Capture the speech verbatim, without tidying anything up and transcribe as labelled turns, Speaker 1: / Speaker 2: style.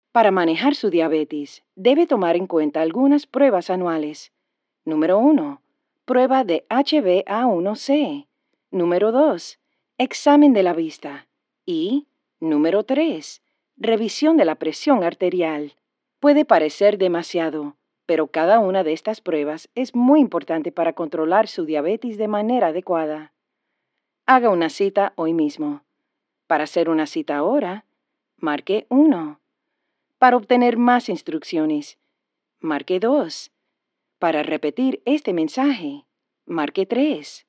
Speaker 1: Para manejar su diabetes, debe tomar en cuenta algunas pruebas anuales. Número uno. Prueba de H b A uno C. Número dos. Examen de la vista. Y, número tres. Revisión de la presión arterial. Puede parecer demasiado, pero cada una de estas pruebas es muy importante para controlar su diabetes de manera adecuada. Haga una cita hoy mismo. Para hacer una cita ahora, marque uno. Para obtener más instrucciones, marque dos. Para repetir este mensaje, marque tres.